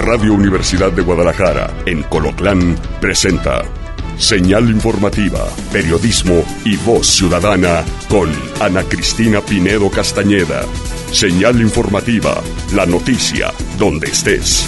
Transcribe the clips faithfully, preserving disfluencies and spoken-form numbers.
Radio Universidad de Guadalajara, en Colotlán, presenta Señal Informativa, Periodismo y Voz Ciudadana con Ana Cristina Pinedo Castañeda. Señal Informativa, la noticia donde estés.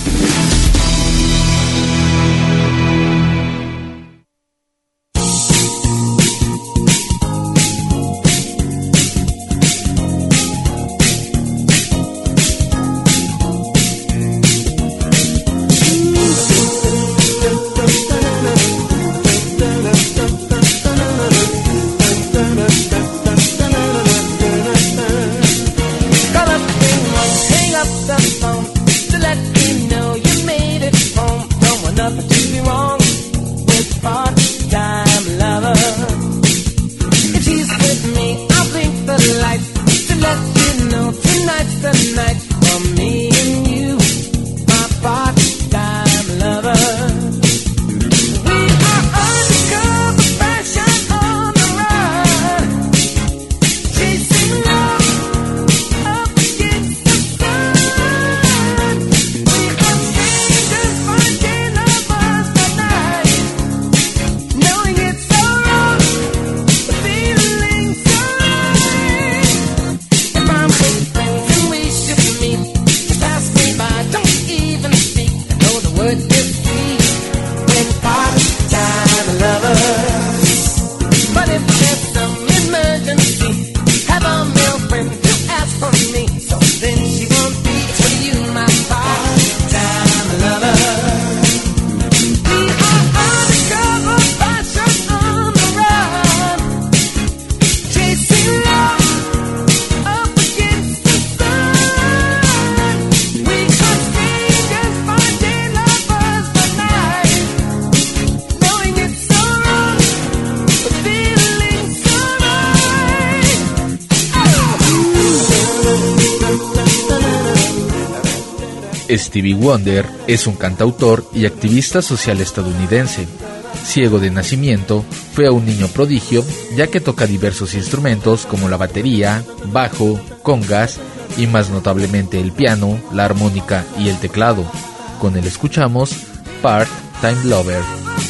Stevie Wonder es un cantautor y activista social estadounidense. Ciego de nacimiento, fue un niño prodigio, ya que toca diversos instrumentos como la batería, bajo, congas y más notablemente el piano, la armónica y el teclado. Con él escuchamos Part-Time Lover.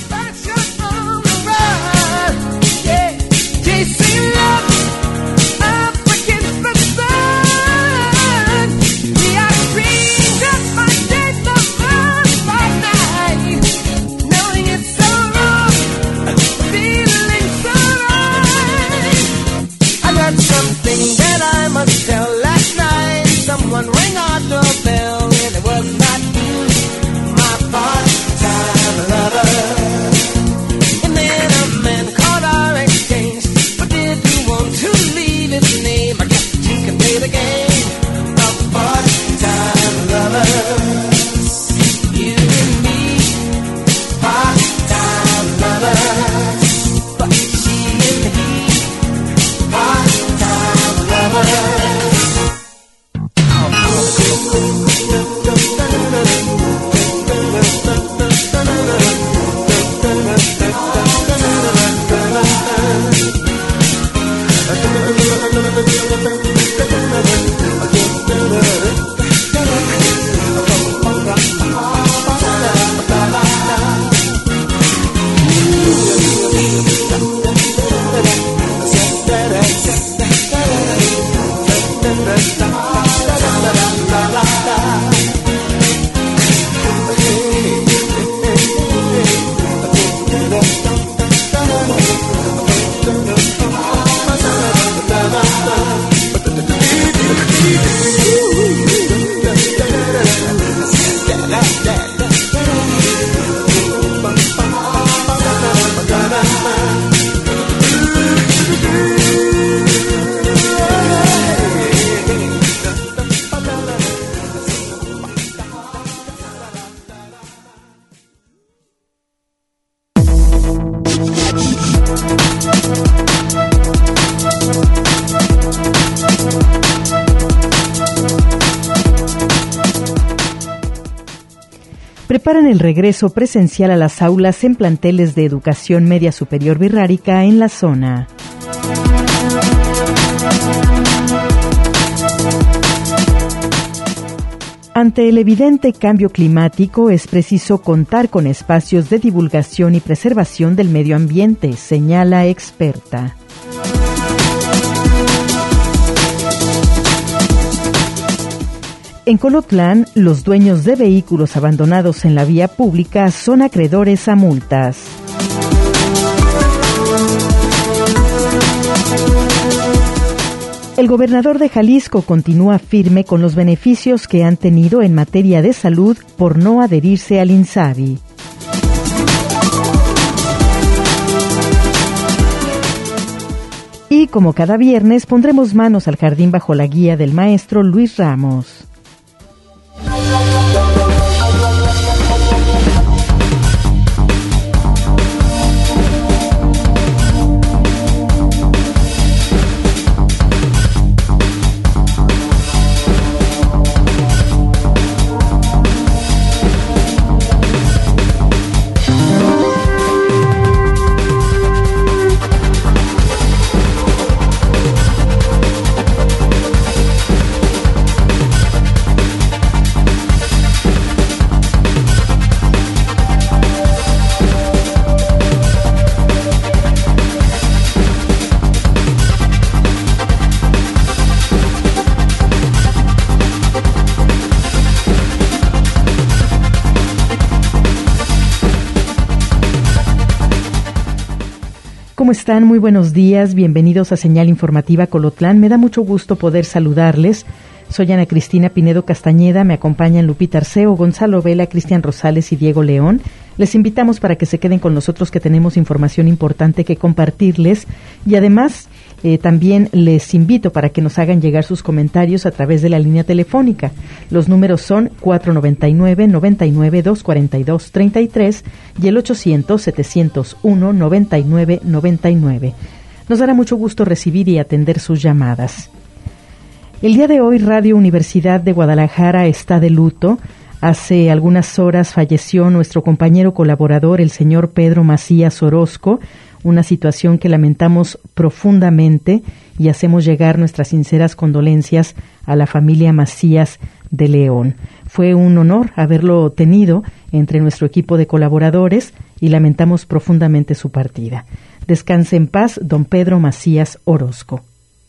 Preparan el regreso presencial a las aulas en planteles de educación media superior birrárica en la zona. Ante el evidente cambio climático es preciso contar con espacios de divulgación y preservación del medio ambiente, señala experta. En Colotlán, los dueños de vehículos abandonados en la vía pública son acreedores a multas. El gobernador de Jalisco continúa firme con los beneficios que han tenido en materia de salud por no adherirse al INSABI. Y como cada viernes, pondremos manos al jardín bajo la guía del maestro Luis Ramos. ¿Cómo están? Muy buenos días, bienvenidos a Señal Informativa Colotlán. Me da mucho gusto poder saludarles. Soy Ana Cristina Pinedo Castañeda, me acompañan Lupita Arceo, Gonzalo Vela, Cristian Rosales y Diego León. Les invitamos para que se queden con nosotros, que tenemos información importante que compartirles, y además eh, también les invito para que nos hagan llegar sus comentarios a través de la línea telefónica. Los números son cuatro noventa y nueve, noventa y nueve, doscientos cuarenta y dos, treinta y tres y el ochocientos, setecientos uno, noventa y nueve, noventa y nueve. Nos dará mucho gusto recibir y atender sus llamadas. El día de hoy, Radio Universidad de Guadalajara está de luto. Hace algunas horas falleció nuestro compañero colaborador, el señor Pedro Macías Orozco, una situación que lamentamos profundamente y hacemos llegar nuestras sinceras condolencias a la familia Macías de León. Fue un honor haberlo tenido entre nuestro equipo de colaboradores y lamentamos profundamente su partida. Descanse en paz, don Pedro Macías Orozco.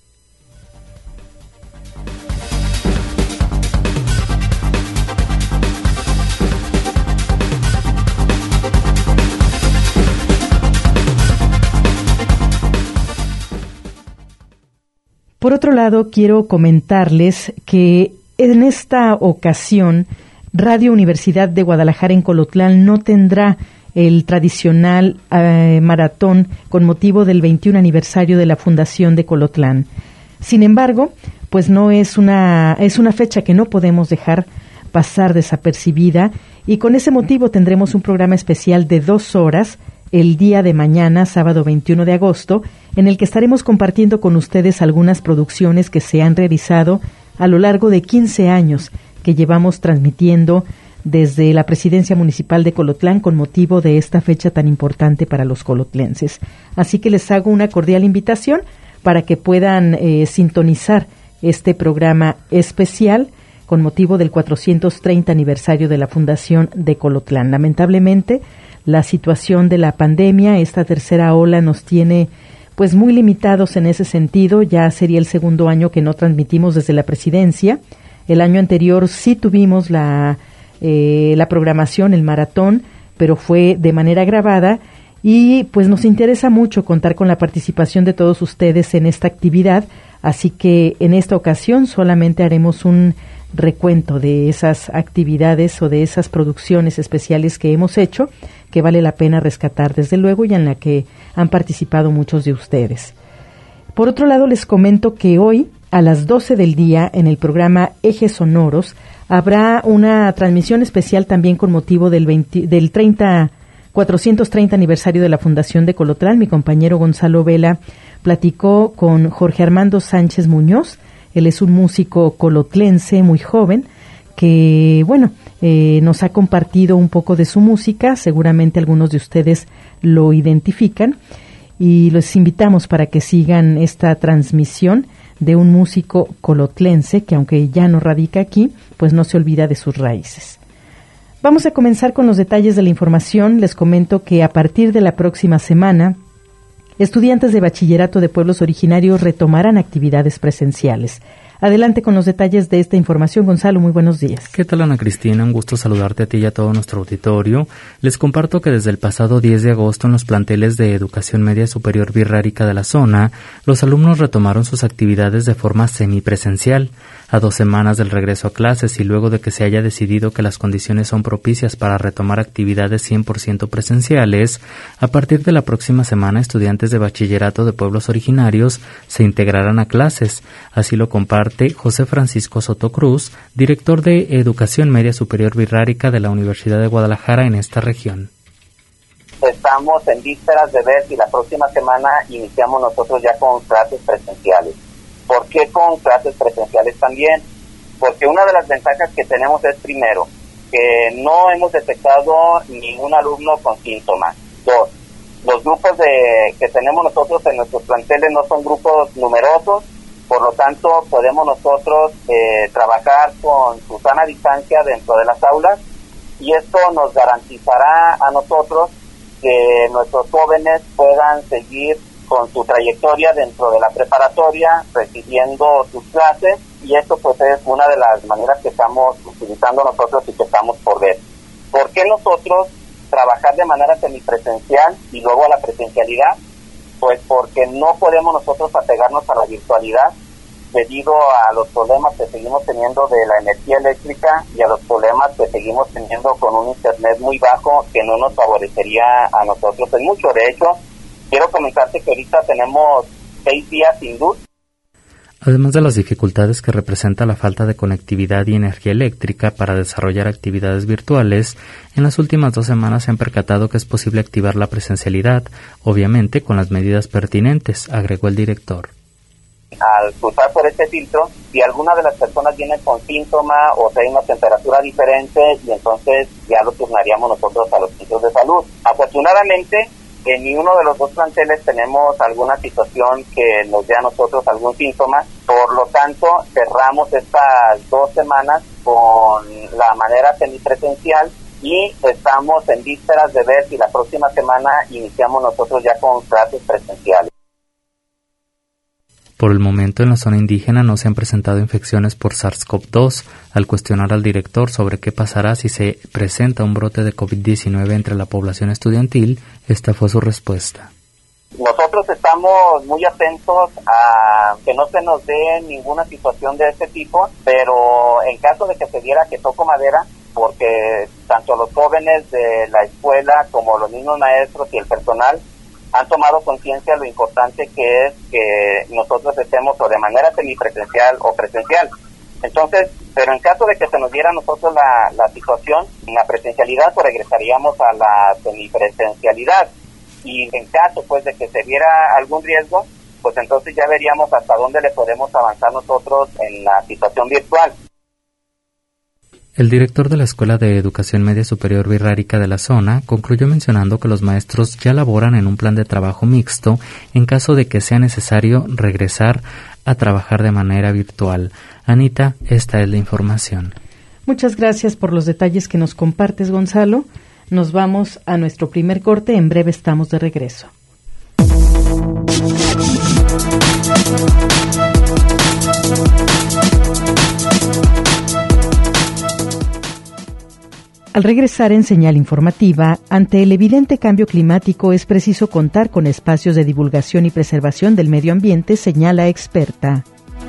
Por otro lado, quiero comentarles que en esta ocasión Radio Universidad de Guadalajara en Colotlán no tendrá el tradicional eh, maratón con motivo del veintiún aniversario de la Fundación de Colotlán. Sin embargo, pues no es una es una fecha que no podemos dejar pasar desapercibida, y con ese motivo tendremos un programa especial de dos horas el día de mañana, sábado veintiuno de agosto, en el que estaremos compartiendo con ustedes algunas producciones que se han realizado a lo largo de quince años que llevamos transmitiendo desde la Presidencia Municipal de Colotlán con motivo de esta fecha tan importante para los colotlenses. Así que les hago una cordial invitación para que puedan eh, sintonizar este programa especial con motivo del cuatrocientos treinta aniversario de la Fundación de Colotlán. Lamentablemente, la situación de la pandemia, esta tercera ola, nos tiene pues muy limitados en ese sentido. Ya sería el segundo año que no transmitimos desde la presidencia. El año anterior sí tuvimos la, eh, la programación, el maratón, pero fue de manera grabada, y pues nos interesa mucho contar con la participación de todos ustedes en esta actividad, así que en esta ocasión solamente haremos un recuento de esas actividades o de esas producciones especiales que hemos hecho, que vale la pena rescatar desde luego y en la que han participado muchos de ustedes. Por otro lado, les comento que hoy a las doce del día en el programa Ejes Sonoros habrá una transmisión especial también con motivo del, veinte, del treinta, cuatrocientos treinta aniversario de la Fundación de Colotlán. Mi compañero Gonzalo Vela platicó con Jorge Armando Sánchez Muñoz. Él es un músico colotlense muy joven que, bueno, eh, nos ha compartido un poco de su música. Seguramente algunos de ustedes lo identifican y los invitamos para que sigan esta transmisión de un músico colotlense que, aunque ya no radica aquí, pues no se olvida de sus raíces. Vamos a comenzar con los detalles de la información. Les comento que a partir de la próxima semana, estudiantes de bachillerato de pueblos originarios retomarán actividades presenciales. Adelante con los detalles de esta información, Gonzalo, muy buenos días. ¿Qué tal, Ana Cristina? Un gusto saludarte a ti y a todo nuestro auditorio. Les comparto que desde el pasado diez de agosto en los planteles de Educación Media Superior Birrárica de la zona, los alumnos retomaron sus actividades de forma semipresencial. A dos semanas del regreso a clases y luego de que se haya decidido que las condiciones son propicias para retomar actividades cien por ciento presenciales, a partir de la próxima semana estudiantes de bachillerato de pueblos originarios se integrarán a clases. Así lo comparte José Francisco Soto Cruz, director de Educación Media Superior Birrárica de la Universidad de Guadalajara en esta región. Estamos en vísperas de ver si la próxima semana iniciamos nosotros ya con clases presenciales. ¿Por qué con clases presenciales también? Porque una de las ventajas que tenemos es, primero, que no hemos detectado ningún alumno con síntomas. Dos, los grupos de que tenemos nosotros en nuestros planteles no son grupos numerosos, por lo tanto podemos nosotros eh, trabajar con su sana distancia dentro de las aulas, y esto nos garantizará a nosotros que nuestros jóvenes puedan seguir con su trayectoria dentro de la preparatoria, recibiendo sus clases, y esto pues es una de las maneras que estamos utilizando nosotros y que estamos por ver. ¿Por qué nosotros trabajar de manera semipresencial y luego a la presencialidad? Pues porque no podemos nosotros apegarnos a la virtualidad debido a los problemas que seguimos teniendo de la energía eléctrica y a los problemas que seguimos teniendo con un internet muy bajo que no nos favorecería a nosotros en mucho. De hecho, quiero comentarte que ahorita tenemos seis días sin luz. Además de las dificultades que representa la falta de conectividad y energía eléctrica para desarrollar actividades virtuales, en las últimas dos semanas se han percatado que es posible activar la presencialidad, obviamente con las medidas pertinentes, agregó el director. Al cruzar por este filtro, si alguna de las personas viene con síntoma o si hay una temperatura diferente, y entonces ya lo turnaríamos nosotros a los centros de salud. Afortunadamente, en ni uno de los dos planteles tenemos alguna situación que nos dé a nosotros algún síntoma, por lo tanto cerramos estas dos semanas con la manera semipresencial y estamos en vísperas de ver si la próxima semana iniciamos nosotros ya con clases presenciales. Por el momento en la zona indígena no se han presentado infecciones por SARS-CoV dos. Al cuestionar al director sobre qué pasará si se presenta un brote de COVID diecinueve entre la población estudiantil, esta fue su respuesta. Nosotros estamos muy atentos a que no se nos dé ninguna situación de este tipo, pero en caso de que se diera, que toco madera, porque tanto los jóvenes de la escuela como los mismos maestros y el personal han tomado conciencia de lo importante que es que nosotros estemos o de manera semipresencial o presencial. Entonces, pero en caso de que se nos diera a nosotros la, la situación, en la presencialidad, pues regresaríamos a la semipresencialidad. Y en caso, pues, de que se viera algún riesgo, pues entonces ya veríamos hasta dónde le podemos avanzar nosotros en la situación virtual. El director de la Escuela de Educación Media Superior Birrárica de la zona concluyó mencionando que los maestros ya laboran en un plan de trabajo mixto en caso de que sea necesario regresar a trabajar de manera virtual. Anita, esta es la información. Muchas gracias por los detalles que nos compartes, Gonzalo. Nos vamos a nuestro primer corte. En breve estamos de regreso. Al regresar en Señal Informativa, ante el evidente cambio climático es preciso contar con espacios de divulgación y preservación del medio ambiente, señala experta.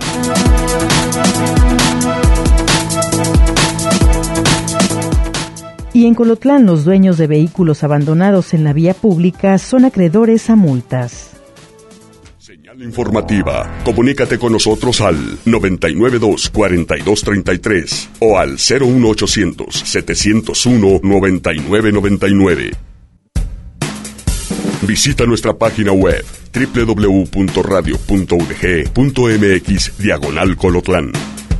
Y en Colotlán, los dueños de vehículos abandonados en la vía pública son acreedores a multas. Señal Informativa. Comunícate con nosotros al noventa y nueve dos, cuarenta y dos treinta y tres o al cero uno ochocientos, setecientos uno, noventa y nueve noventa y nueve. Visita nuestra página web doble u doble u doble u punto radio punto u d g punto m x diagonal Colotlán.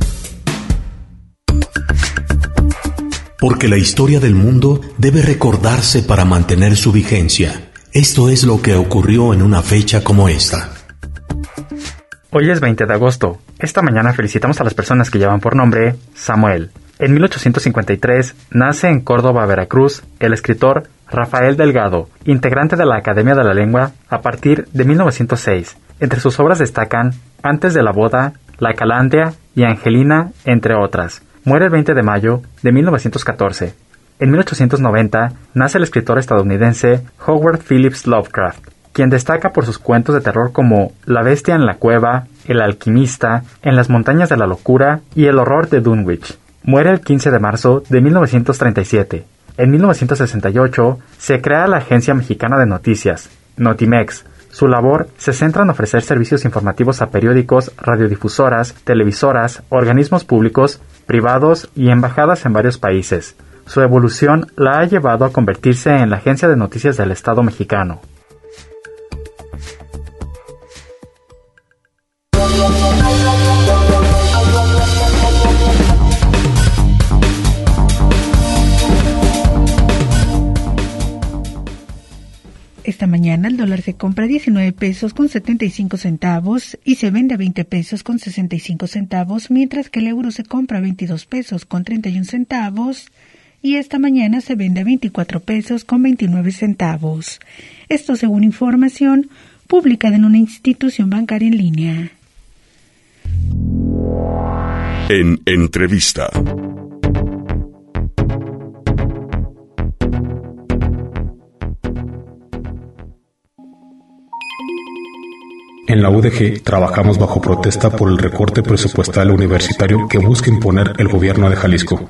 Porque la historia del mundo debe recordarse para mantener su vigencia. Esto es lo que ocurrió en una fecha como esta. Hoy es veinte de agosto. Esta mañana felicitamos a las personas que llevan por nombre Samuel. En mil ochocientos cincuenta y tres nace en Córdoba, Veracruz, el escritor Rafael Delgado, integrante de la Academia de la Lengua a partir de mil novecientos seis. Entre sus obras destacan Antes de la boda, La Calandria y Angelina, entre otras. Muere el veinte de mayo de mil novecientos catorce. En mil ochocientos noventa nace el escritor estadounidense Howard Phillips Lovecraft, quien destaca por sus cuentos de terror como La bestia en la cueva, El alquimista, En las montañas de la locura y El horror de Dunwich. Muere el quince de marzo de mil novecientos treinta y siete. En mil novecientos sesenta y ocho se crea la Agencia Mexicana de Noticias, Notimex. Su labor se centra en ofrecer servicios informativos a periódicos, radiodifusoras, televisoras, organismos públicos, privados y embajadas en varios países. Su evolución la ha llevado a convertirse en la agencia de noticias del Estado mexicano. Esta mañana el dólar se compra a diecinueve pesos con setenta y cinco centavos y se vende a veinte pesos con sesenta y cinco centavos, mientras que el euro se compra a veintidós pesos con treinta y un centavos y esta mañana se vende a veinticuatro pesos con veintinueve centavos. Esto según información publicada en una institución bancaria en línea. En entrevista. En la U D G trabajamos bajo protesta por el recorte presupuestal universitario que busca imponer el gobierno de Jalisco.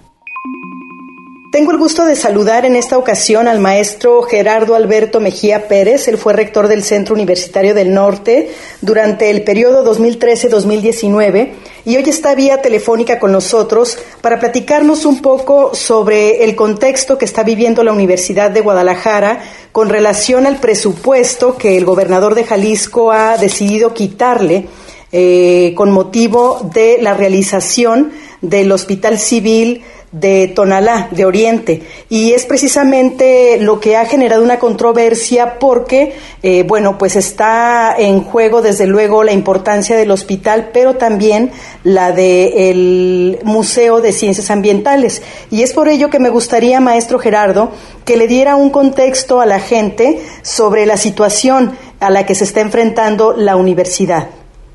Tengo el gusto de saludar en esta ocasión al maestro Gerardo Alberto Mejía Pérez. Él fue rector del Centro Universitario del Norte durante el periodo dos mil trece a dos mil diecinueve y hoy está vía telefónica con nosotros para platicarnos un poco sobre el contexto que está viviendo la Universidad de Guadalajara con relación al presupuesto que el gobernador de Jalisco ha decidido quitarle eh, con motivo de la realización del Hospital Civil de Tonalá, de Oriente, y es precisamente lo que ha generado una controversia porque, eh, bueno, pues está en juego desde luego la importancia del hospital, pero también la del Museo de Ciencias Ambientales, y es por ello que me gustaría, maestro Gerardo, que le diera un contexto a la gente sobre la situación a la que se está enfrentando la universidad.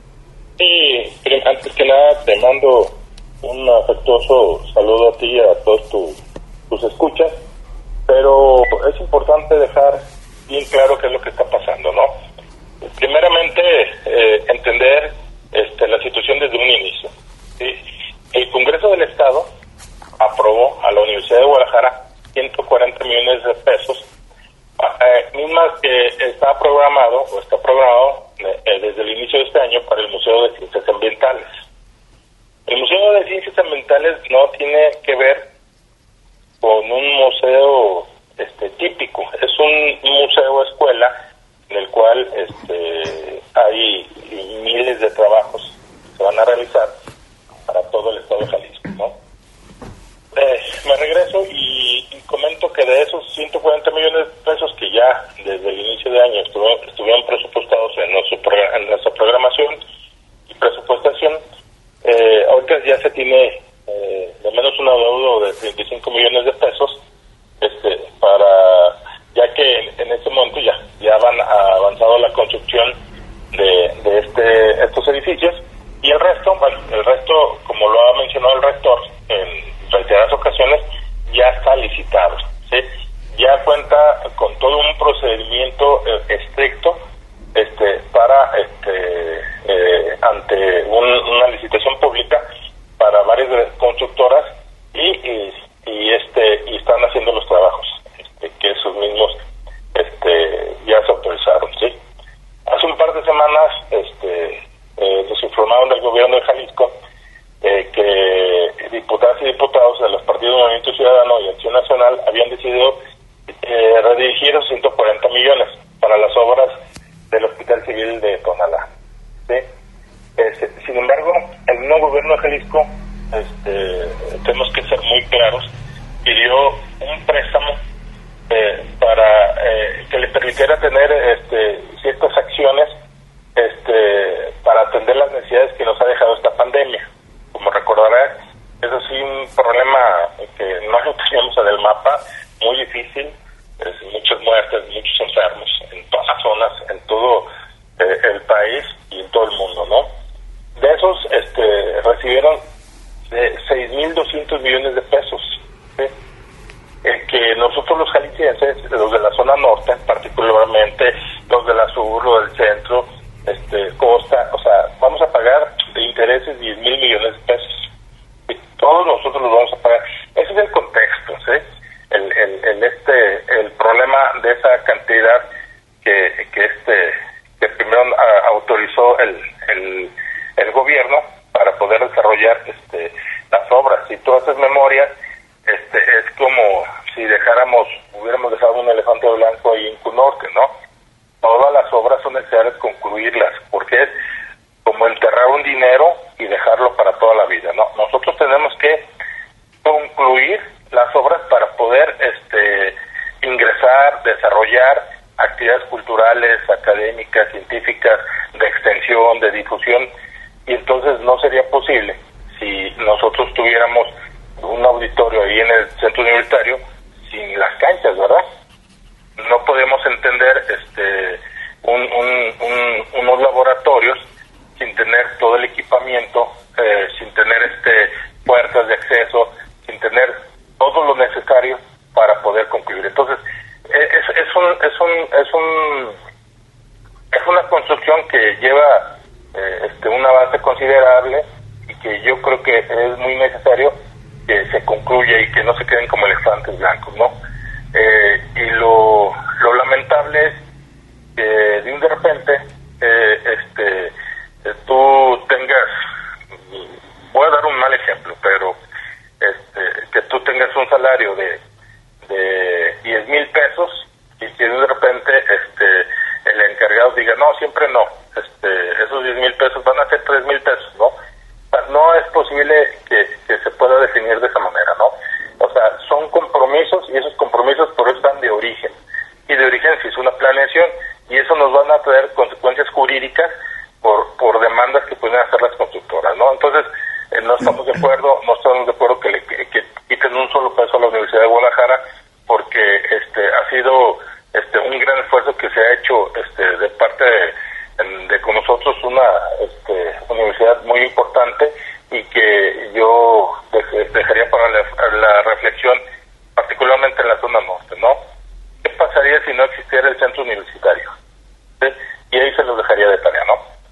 Sí, pero antes que nada te mando un afectuoso saludo a ti y a todos tu, tus escuchas, pero es importante dejar bien claro qué es lo que está pasando, ¿no? Primeramente, eh, entender este, la situación desde un inicio, ¿sí? El Congreso del Estado aprobó a la Universidad de Guadalajara ciento cuarenta millones de pesos, eh, mismas que está programado o está programado eh, desde el inicio de este año para el Museo de Ciencias Ambientales. El Museo de Ciencias Ambientales no tiene que ver con un museo este, típico, es un museo escuela en el cual este, hay miles de trabajos que se van a realizar para todo el estado de Jalisco, ¿no? Eh, me regreso y, y comento que de esos ciento cuarenta millones de pesos que ya desde el inicio de año estuvieron, estuvieron presupuestados en, nuestro, en nuestra programación y presupuestación, Eh, ahorita ya se tiene eh, de menos un adeudo de treinta y cinco millones de pesos, este, para, ya que en, en este momento ya, ya van avanzado la construcción de, de este, estos edificios, y el resto, bueno, el resto, como lo ha mencionado el rector en reiteradas ocasiones, ya está licitado, ¿sí? Ya cuenta con todo un procedimiento eh, estricto este para este eh, ante un, una licitación pública para varias constructoras y, y, y este y están haciendo los trabajos este, que esos mismos este ya se autorizaron, sí. Hace un par de semanas este eh, nos informaron del gobierno de Jalisco eh, que diputadas y diputados de los partidos de Movimiento Ciudadano y Acción Nacional habían decidido eh, redirigir esos ciento cuarenta millones para las obras del Hospital Civil de Tonalá, ¿sí? Este, sin embargo, el nuevo gobierno de Jalisco, este, tenemos que ser muy claros, pidió un préstamo eh, para eh, que le permitiera tener este, ciertas acciones este, para atender las necesidades el mapa muy difícil, es, muchas muertes, muchos enfermos en todas las zonas, en todo eh, el país y en todo el mundo, ¿no? De esos este, recibieron de seis mil doscientos millones de pesos, ¿sí? Eh, que nosotros los jaliscienses, los de la zona norte, particularmente los de la sur, los del centro, este, costa, o sea, vamos a pagar de intereses diez mil millones de pesos. Y todos nosotros los vamos a pagar. Ese es el contexto, ¿sí? El, el, el, este, el problema de esa cantidad que, que este, que primero a, autorizó el, el, el gobierno para poder desarrollar este, las obras. Si tú haces memoria, este, es como si dejáramos, hubiéramos dejado un elefante blanco ahí en Cunorte, ¿no? Todas las obras son necesarias concluirlas, porque es como enterrar un dinero y dejarlo para toda la vida, ¿no? Nosotros tenemos que concluir las obras para poder este, ingresar, desarrollar actividades culturales, académicas, científicas, de extensión, de difusión, y entonces no sería posible si nosotros tuviéramos un auditorio ahí en el centro universitario sin las canchas, ¿verdad? No podemos entender este un, un, un, unos laboratorios sin tener todo el equipamiento, eh, sin tener este puertas de acceso, sin tener todo lo necesario para poder concluir. Entonces, es, es un es un es un es una construcción que lleva eh, este un avance considerable y que yo creo que es muy necesario que se concluya y que no se queden como elefantes blancos, ¿no? Eh, y lo, lo lamentable es que de un de repente eh, este eh, tú tengas, voy a dar un mal ejemplo, pero este que tú tengas un salario de de diez mil pesos y que de repente este el encargado diga no, siempre no, este esos diez mil pesos van a ser tres mil pesos, ¿no? No es posible que, que se pueda definir de esa manera, ¿no? O sea, son compromisos y esos compromisos por eso están de origen. Y de origen se hizo una planeación y eso nos van a traer consecuencias jurídicas por, por demandas que pueden hacer las constructoras, ¿no? Entonces, eh, no estamos de acuerdo, no estamos de acuerdo que le que, que quiten un solo peso a la Universidad de Guadalajara porque este ha sido este un gran esfuerzo que se ha hecho este de parte de de con nosotros una este, universidad muy importante y que yo dej, dejaría para la, la reflexión, particularmente en la zona norte, ¿no? ¿Qué pasaría si no existiera el centro universitario? ¿Sí? Y ahí se los dejaría de tarea, ¿no?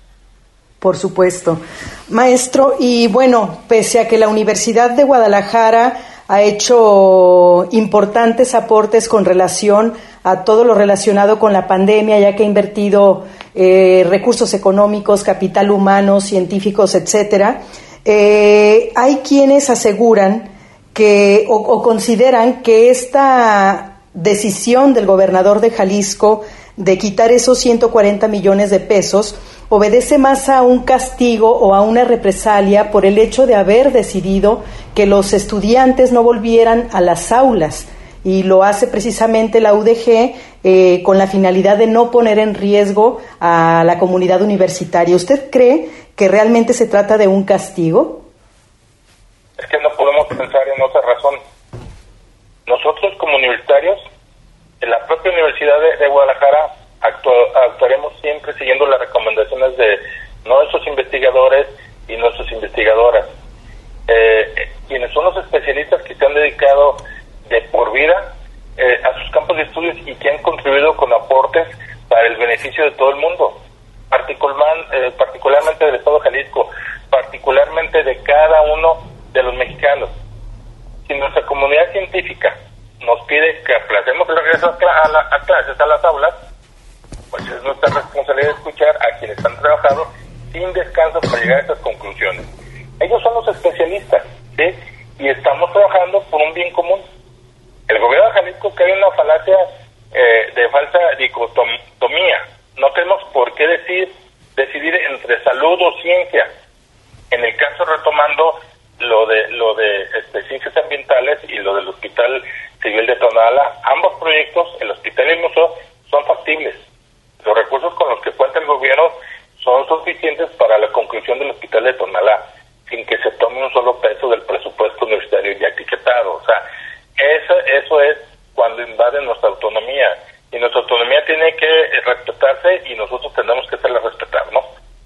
Por supuesto. Maestro, y bueno, pese a que la Universidad de Guadalajara ha hecho importantes aportes con relación a todo lo relacionado con la pandemia, ya que ha invertido eh, recursos económicos, capital humano, científicos, etcétera. Eh, hay quienes aseguran que o, o consideran que esta decisión del gobernador de Jalisco de quitar esos ciento cuarenta millones de pesos obedece más a un castigo o a una represalia por el hecho de haber decidido que los estudiantes no volvieran a las aulas, y lo hace precisamente la U D G eh, con la finalidad de no poner en riesgo a la comunidad universitaria. ¿Usted cree que realmente se trata de un castigo? Es que no podemos pensar en otra razón. Nosotros como universitarios, en la propia Universidad de, de Guadalajara, actu- actuaremos siempre siguiendo las recomendaciones de nuestros investigadores y nuestras investigadoras. Eh, quienes son los especialistas que se han dedicado de por vida eh, a sus campos de estudios y que han contribuido con aportes para el beneficio de todo el mundo, particular, eh, particularmente del Estado de Jalisco, particularmente de cada uno de los mexicanos. Si nuestra comunidad científica nos pide que aplacemos el regreso a, cl- a, la, a clases, a las aulas, pues es nuestra responsabilidad escuchar a quienes han trabajado sin descanso para llegar a estas conclusiones. Ellos son los especialistas, ¿sí? Y estamos trabajando por un bien común. El gobierno de Jalisco cae en una falacia eh, de falsa dicotomía. No tenemos por qué decir, decidir entre salud o ciencia. En el caso, retomando lo de lo de este, ciencias ambientales y lo del Hospital Civil de Tonalá, ambos proyectos, el hospital y el museo, son factibles. Los recursos con los que cuenta el gobierno son suficientes para la conclusión del Hospital de Tonalá, sin que se tome un solo peso del presupuesto universitario ya etiquetado. O sea, esa, eso es cuando invaden nuestra autonomía. Y nuestra autonomía tiene que respetarse y nosotros tenemos que hacerla respetar, ¿no?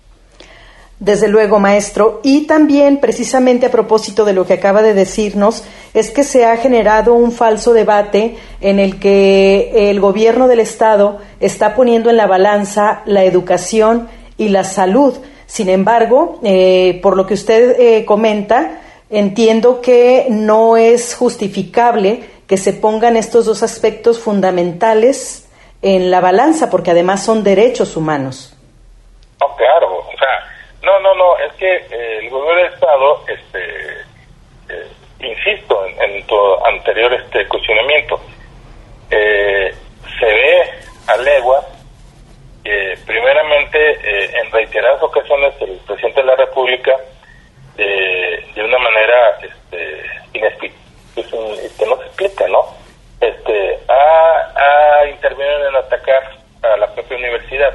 Desde luego, maestro. Y también, precisamente a propósito de lo que acaba de decirnos, es que se ha generado un falso debate en el que el gobierno del Estado está poniendo en la balanza la educación y la salud. Sin embargo, eh, por lo que usted eh, comenta, entiendo que no es justificable que se pongan estos dos aspectos fundamentales en la balanza, porque además son derechos humanos. No, claro, o sea, no, no, no, es que eh, el gobierno del Estado, este, eh, insisto en, en tu anterior este cuestionamiento, eh, se ve a leguas que primeramente eh, en reiteradas ocasiones el presidente de la República de, de una manera este, inexplicable, que no se explica, ¿no? Este, ha, ha intervenido en atacar a la propia universidad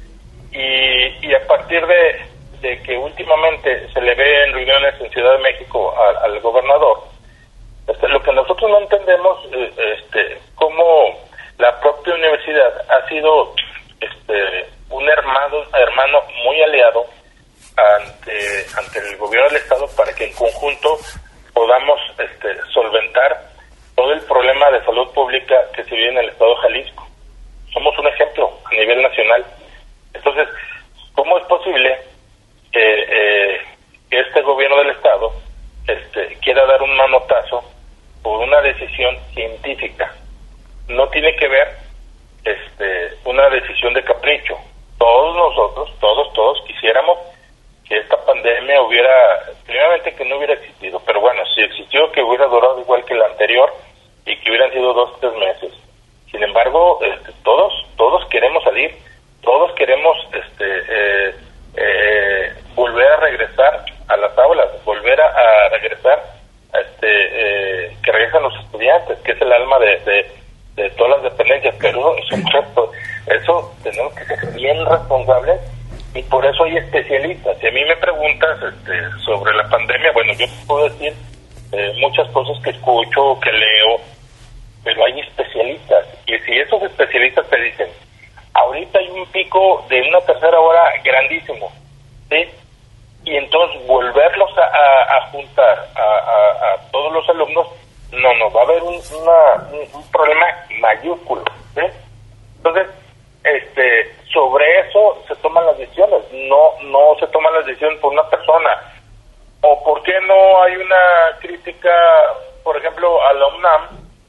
y, y a partir de, de que últimamente se le ve en reuniones en Ciudad de México al, al gobernador, este, lo que nosotros no entendemos este, cómo la propia universidad ha sido este, un hermano, hermano muy aliado ante, ante el gobierno del Estado para que en conjunto podamos este, solventar todo el problema de salud pública que se vive en el estado de Jalisco. Somos un ejemplo a nivel nacional. Entonces, ¿cómo es posible que, eh, que este gobierno del estado este, quiera dar un manotazo por una decisión científica? No tiene que ver este, una decisión de capricho. Todos nosotros, todos, todos quisiéramos que esta pandemia hubiera, primeramente que no hubiera existido, pero bueno, si existió, que hubiera durado igual que la anterior y que hubieran sido dos, tres meses. Sin embargo, este, todos, todos queremos salir, todos queremos este, eh, eh, volver a regresar a las aulas, volver a, a regresar, a este, eh, que regresen los estudiantes, que es el alma de, de, de todas las dependencias, pero eso, eso, eso tenemos que ser bien responsables. Y por eso hay especialistas. Si a mí me preguntas este, sobre la pandemia, bueno, yo puedo decir eh, muchas cosas que escucho, que leo, pero hay especialistas. Y si esos especialistas te dicen, ahorita hay un pico de una tercera hora grandísimo, ¿sí? Y entonces volverlos a, a, a juntar a, a, a todos los alumnos, no, no, va a haber un, una, un, un problema mayúsculo, ¿sí? Entonces, este, sobre eso se toman las decisiones, no no se toman las decisiones por una persona. O por qué no hay una crítica, por ejemplo, a la UNAM,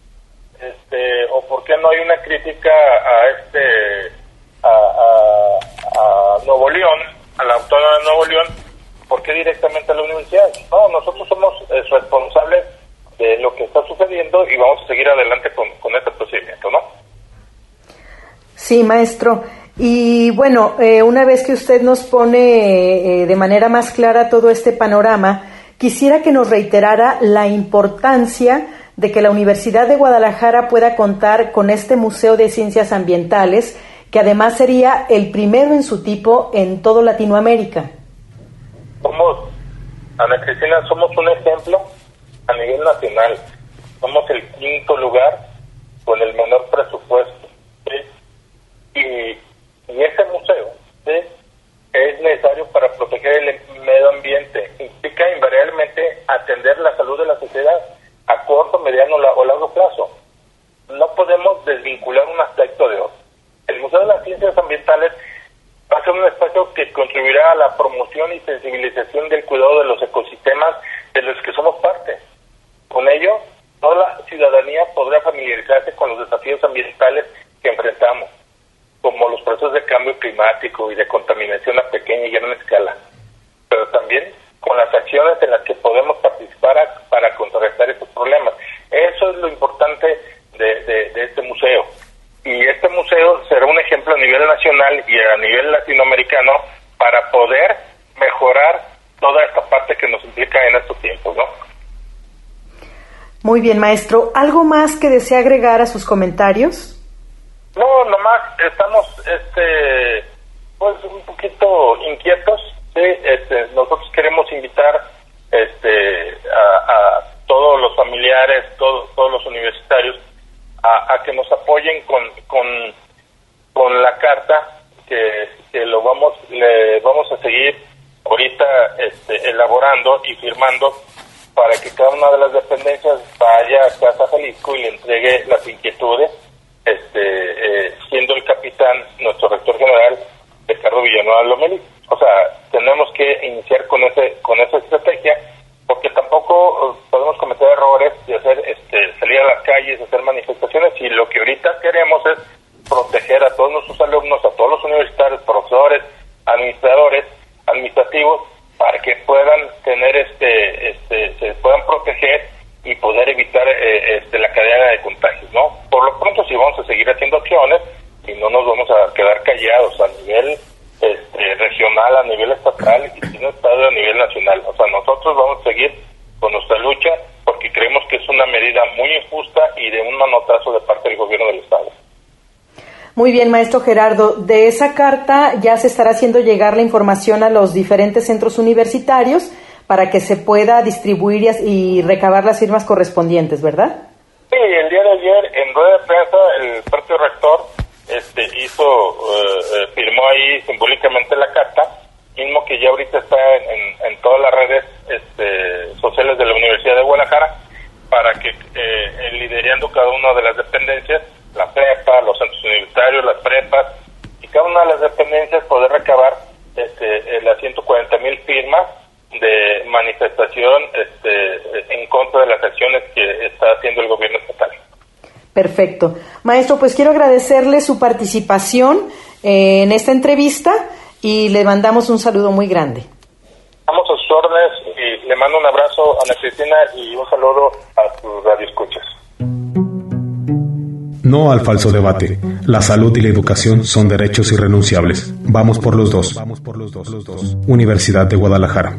este, o por qué no hay una crítica a este a, a, a Nuevo León, a la Autónoma de Nuevo León, ¿por qué directamente a la universidad? No, nosotros somos eh, responsables de lo que está sucediendo y vamos a seguir adelante con, con este procedimiento, ¿no? Sí, maestro. Y bueno, eh, una vez que usted nos pone eh, de manera más clara todo este panorama, quisiera que nos reiterara la importancia de que la Universidad de Guadalajara pueda contar con este Museo de Ciencias Ambientales, que además sería el primero en su tipo en todo Latinoamérica. Somos, Ana Cristina, somos un ejemplo a nivel nacional. Somos el quinto lugar con el menor presupuesto, ¿sí? Y, y este museo, ¿sí?, es necesario para proteger el medio ambiente. Implica invariablemente atender la salud de la sociedad a corto, mediano o largo plazo. No podemos desvincular un aspecto de otro. El Museo de las Ciencias Ambientales va a ser un espacio que contribuirá a la promoción y sensibilización del cuidado de los ecosistemas de los que somos parte. Con ello, toda la ciudadanía podrá familiarizarse con los desafíos ambientales que enfrentamos, como los procesos de cambio climático y de contaminación a pequeña y gran escala, pero también con las acciones en las que podemos participar a, para contrarrestar estos problemas. Eso es lo importante de, de, de este museo. Y este museo será un ejemplo a nivel nacional y a nivel latinoamericano para poder mejorar toda esta parte que nos implica en estos tiempos, ¿no? Muy bien, maestro. ¿Algo más que desea agregar a sus comentarios? No, nomás estamos este pues un poquito inquietos, ¿sí? Este, nosotros queremos invitar este a, a todos los familiares, todo, todos los universitarios, a, a que nos apoyen con, con, con la carta que, que lo vamos, le vamos a seguir ahorita este, elaborando y firmando para que cada una de las dependencias vaya a Casa Jalisco y le entregue las inquietudes, este, eh, siendo el capitán nuestro rector general Ricardo Villanueva Lomelí. O sea, tenemos que iniciar con ese con esa estrategia, porque tampoco podemos cometer errores de hacer este salir a las calles, hacer manifestaciones, y lo que ahorita queremos es proteger a todos nuestros alumnos, a todos los universitarios, profesores, administradores, administrativos, para que puedan tener este este se puedan proteger y poder evitar eh, este la cadena de contagios, ¿no? Por lo pronto sí vamos a seguir haciendo acciones y no nos vamos a quedar callados a nivel este, regional, a nivel estatal y si no estado a nivel nacional. O sea, nosotros vamos a seguir con nuestra lucha porque creemos que es una medida muy injusta y de un manotazo de parte del gobierno del estado. Muy bien, maestro Gerardo. De esa carta ya se estará haciendo llegar la información a los diferentes centros universitarios para que se pueda distribuir y recabar las firmas correspondientes, ¿verdad? Sí, el día de ayer en rueda de prensa el propio rector este hizo, eh, firmó ahí simbólicamente la carta, mismo que ya ahorita está en, en, en todas las redes este, sociales de la Universidad de Guadalajara, para que eh, liderando cada una de las dependencias, la prepa, los centros universitarios, las prepas, y cada una de las dependencias poder recabar este, las ciento cuarenta mil firmas de manifestación este, en contra de las acciones que está haciendo el gobierno estatal. Perfecto. Maestro, pues quiero agradecerle su participación eh, en esta entrevista y le mandamos un saludo muy grande. Damos a sus órdenes y le mando un abrazo a Ana Cristina y un saludo a sus radioescuchas. No al falso debate. La salud y la educación son derechos irrenunciables. Vamos por los dos. Vamos por los dos. Los dos. Universidad de Guadalajara.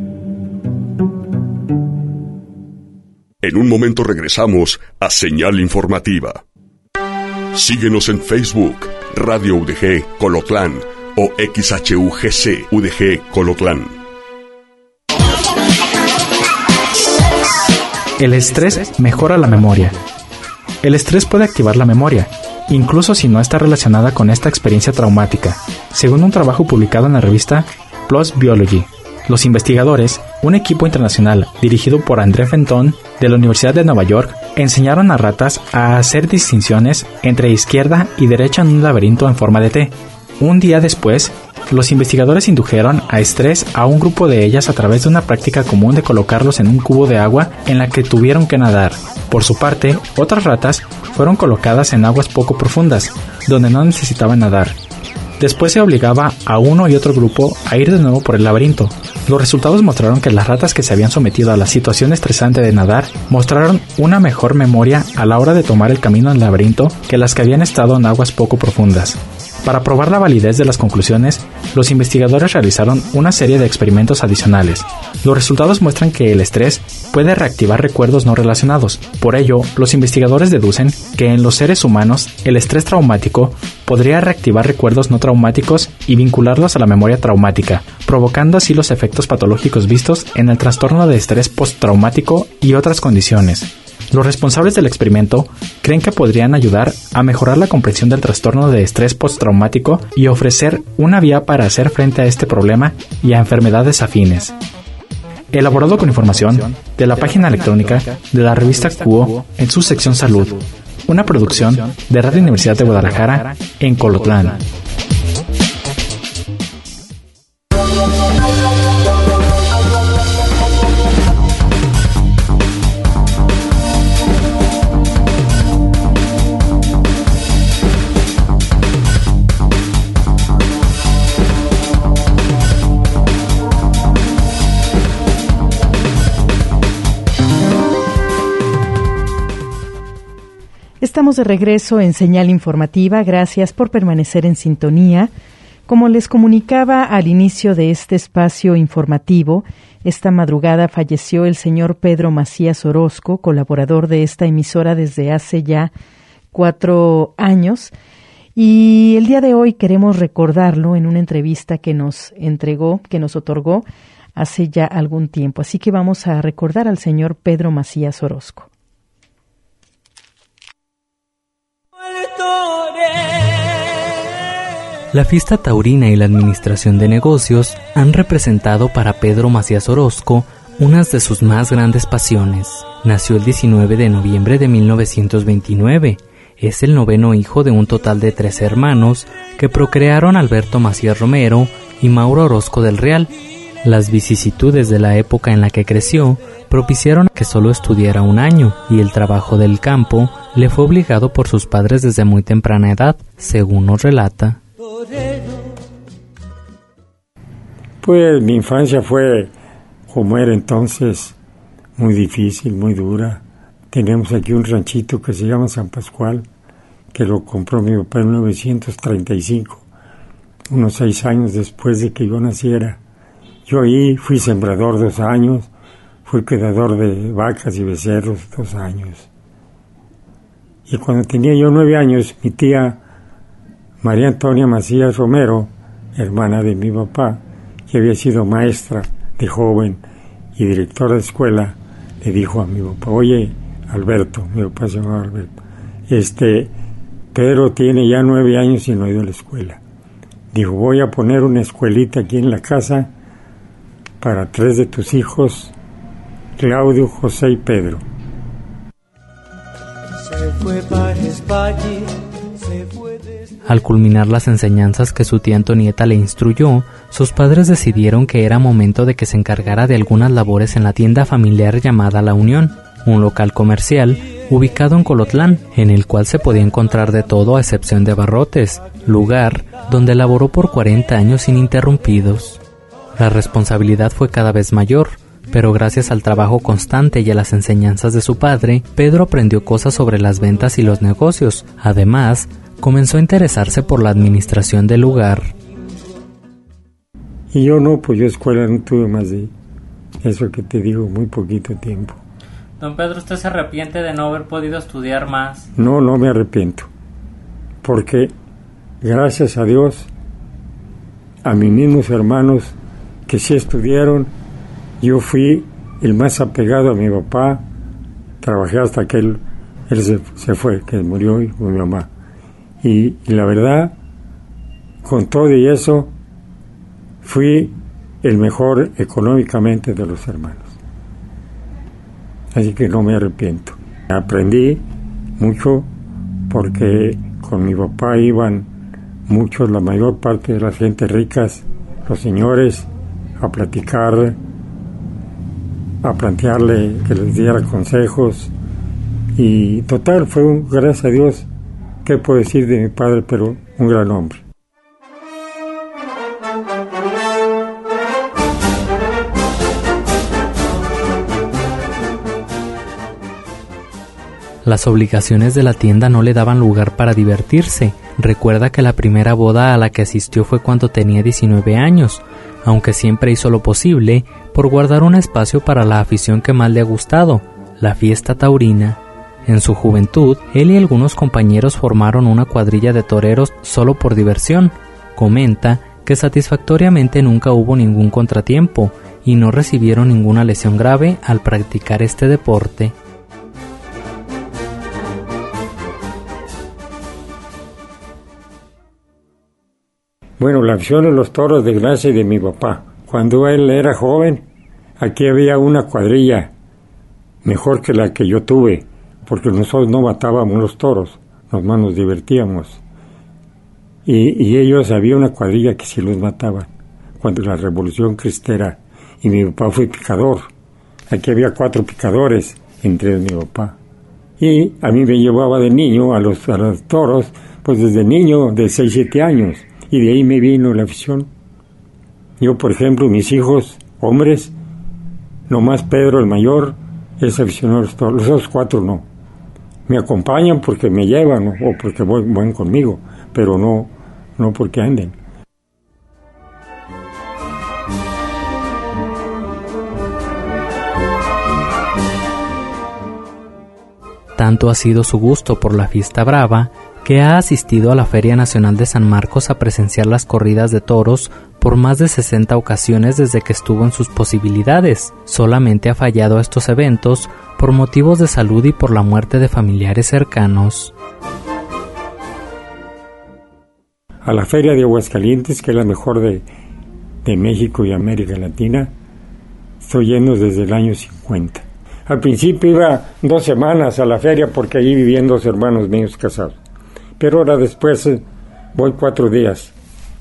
En un momento regresamos a Señal Informativa. Síguenos en Facebook, Radio U D G Colotlán o X H U G C U D G Colotlán. El estrés mejora la memoria. El estrés puede activar la memoria, incluso si no está relacionada con esta experiencia traumática, según un trabajo publicado en la revista PLOS Biology. Los investigadores, un equipo internacional dirigido por André Fenton de la Universidad de Nueva York, enseñaron a ratas a hacer distinciones entre izquierda y derecha en un laberinto en forma de T. Un día después, los investigadores indujeron a estrés a un grupo de ellas a través de una práctica común de colocarlos en un cubo de agua en la que tuvieron que nadar. Por su parte, otras ratas fueron colocadas en aguas poco profundas, donde no necesitaban nadar. Después se obligaba a uno y otro grupo a ir de nuevo por el laberinto. Los resultados mostraron que las ratas que se habían sometido a la situación estresante de nadar mostraron una mejor memoria a la hora de tomar el camino al laberinto que las que habían estado en aguas poco profundas. Para probar la validez de las conclusiones, los investigadores realizaron una serie de experimentos adicionales. Los resultados muestran que el estrés puede reactivar recuerdos no relacionados. Por ello, los investigadores deducen que en los seres humanos, el estrés traumático podría reactivar recuerdos no traumáticos y vincularlos a la memoria traumática, provocando así los efectos patológicos vistos en el trastorno de estrés postraumático y otras condiciones. Los responsables del experimento creen que podrían ayudar a mejorar la comprensión del trastorno de estrés postraumático y ofrecer una vía para hacer frente a este problema y a enfermedades afines. Elaborado con información de la página electrónica de la revista Cuo en su sección Salud, una producción de Radio Universidad de Guadalajara en Colotlán. Estamos de regreso en Señal Informativa. Gracias por permanecer en sintonía. Como les comunicaba al inicio de este espacio informativo, esta madrugada falleció el señor Pedro Macías Orozco, colaborador de esta emisora desde hace ya cuatro años. Y el día de hoy queremos recordarlo en una entrevista que nos entregó, que nos otorgó hace ya algún tiempo. Así que vamos a recordar al señor Pedro Macías Orozco. La fiesta taurina y la administración de negocios han representado para Pedro Macías Orozco unas de sus más grandes pasiones. Nació el diecinueve de noviembre de mil novecientos veintinueve. Es el noveno hijo de un total de tres hermanos que procrearon Alberto Macías Romero y Mauro Orozco del Real. Las vicisitudes de la época en la que creció propiciaron que solo estudiara un año, y el trabajo del campo le fue obligado por sus padres desde muy temprana edad, según nos relata. Pues mi infancia fue, como era entonces, muy difícil, muy dura. Tenemos aquí un ranchito que se llama San Pascual, que lo compró mi papá en mil novecientos treinta y cinco, unos seis años después de que yo naciera. Yo ahí fui sembrador dos años, fui cuidador de vacas y becerros dos años. Y cuando tenía yo nueve años, mi tía María Antonia Macías Romero, hermana de mi papá, que había sido maestra de joven y directora de escuela, le dijo a mi papá: oye, Alberto, mi papá se llamaba Alberto, este, Pedro tiene ya nueve años y no ha ido a la escuela. Dijo: voy a poner una escuelita aquí en la casa para tres de tus hijos, Claudio, José y Pedro. Se fue para España, se fue de... Al culminar las enseñanzas que su tía Antonieta le instruyó, sus padres decidieron que era momento de que se encargara de algunas labores en la tienda familiar llamada La Unión, un local comercial ubicado en Colotlán, en el cual se podía encontrar de todo a excepción de abarrotes, lugar donde laboró por cuarenta años ininterrumpidos. La responsabilidad fue cada vez mayor, pero gracias al trabajo constante y a las enseñanzas de su padre, Pedro aprendió cosas sobre las ventas y los negocios. Además, comenzó a interesarse por la administración del lugar. Y yo no, pues yo escuela no tuve más de eso que te digo, muy poquito tiempo. Don Pedro, ¿usted se arrepiente de no haber podido estudiar más? No, no me arrepiento, porque gracias a Dios, a mis mismos hermanos que sí estudiaron, yo fui el más apegado a mi papá. Trabajé hasta que él, él se, se fue, que murió, y con mi mamá. Y, y la verdad, con todo y eso, fui el mejor económicamente de los hermanos. Así que no me arrepiento. Aprendí mucho porque con mi papá iban muchos, la mayor parte de las gentes ricas, los señores, a platicar, a plantearle que les diera consejos. Y total, fue un, gracias a Dios, ¿qué puedo decir de mi padre? Pero un gran hombre. Las obligaciones de la tienda no le daban lugar para divertirse. Recuerda que la primera boda a la que asistió fue cuando tenía diecinueve años, aunque siempre hizo lo posible por guardar un espacio para la afición que más le ha gustado, la fiesta taurina. En su juventud, él y algunos compañeros formaron una cuadrilla de toreros solo por diversión. Comenta que satisfactoriamente nunca hubo ningún contratiempo y no recibieron ninguna lesión grave al practicar este deporte. Bueno, la afición de los toros de gracia de mi papá. Cuando él era joven, aquí había una cuadrilla mejor que la que yo tuve, porque nosotros no matábamos los toros, nomás nos divertíamos. Y, y ellos, había una cuadrilla que sí los mataban, cuando la Revolución Cristera, y mi papá fue picador. Aquí había cuatro picadores, entre mi papá. Y a mí me llevaba de niño a los, a los toros, pues desde niño, de seis, siete años. Y de ahí me vino la afición. Yo, por ejemplo, mis hijos, hombres, nomás Pedro, el mayor, es aficionado a los toros. Los otros cuatro no. Me acompañan porque me llevan o porque van conmigo, pero no, no porque anden. Tanto ha sido su gusto por la fiesta brava que ha asistido a la Feria Nacional de San Marcos a presenciar las corridas de toros por más de sesenta ocasiones desde que estuvo en sus posibilidades. Solamente ha fallado a estos eventos por motivos de salud y por la muerte de familiares cercanos. A la Feria de Aguascalientes, que es la mejor de, de México y América Latina, estoy yendo desde el año cincuenta. Al principio iba dos semanas a la feria porque allí vivían dos hermanos míos casados. Pero ahora después eh, voy cuatro días.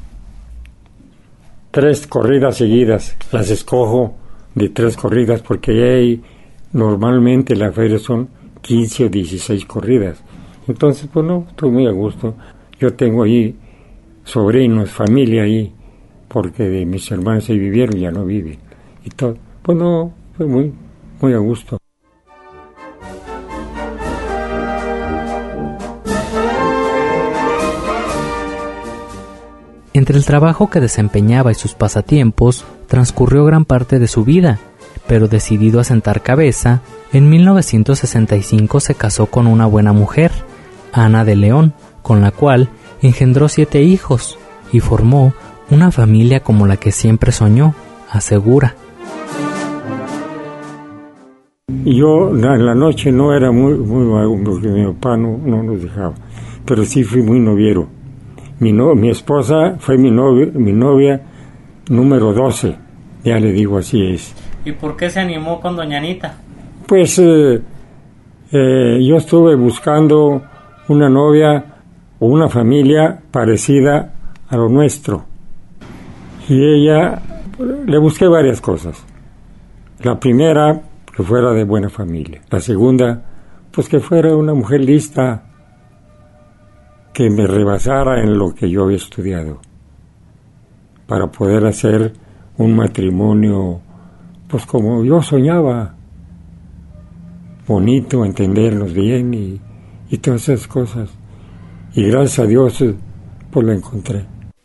Tres corridas seguidas. Las escojo de tres corridas porque hay, normalmente la feria son quince o dieciséis corridas. Entonces, pues no, estoy muy a gusto. Yo tengo ahí sobrinos, familia ahí, porque de mis hermanos ahí vivieron, ya no viven. Y todo. Pues no, fue muy, muy a gusto. Entre el trabajo que desempeñaba y sus pasatiempos, transcurrió gran parte de su vida, pero decidido a sentar cabeza, en mil novecientos sesenta y cinco se casó con una buena mujer, Ana de León, con la cual engendró siete hijos y formó una familia como la que siempre soñó, asegura. Yo en la noche no era muy, muy vago porque mi papá no, no nos dejaba, pero sí fui muy noviero. Mi, no, mi esposa fue mi novia, mi novia número doce, ya le digo así es. ¿Y por qué se animó con doña Anita? Pues eh, eh, yo estuve buscando una novia o una familia parecida a lo nuestro. Y ella, le busqué varias cosas. La primera, que fuera de buena familia. La segunda, pues que fuera una mujer lista, que me rebasara en lo que yo había estudiado, para poder hacer un matrimonio, pues como yo soñaba, bonito, entendernos bien y, y todas esas cosas. Y gracias a Dios, pues la encontré.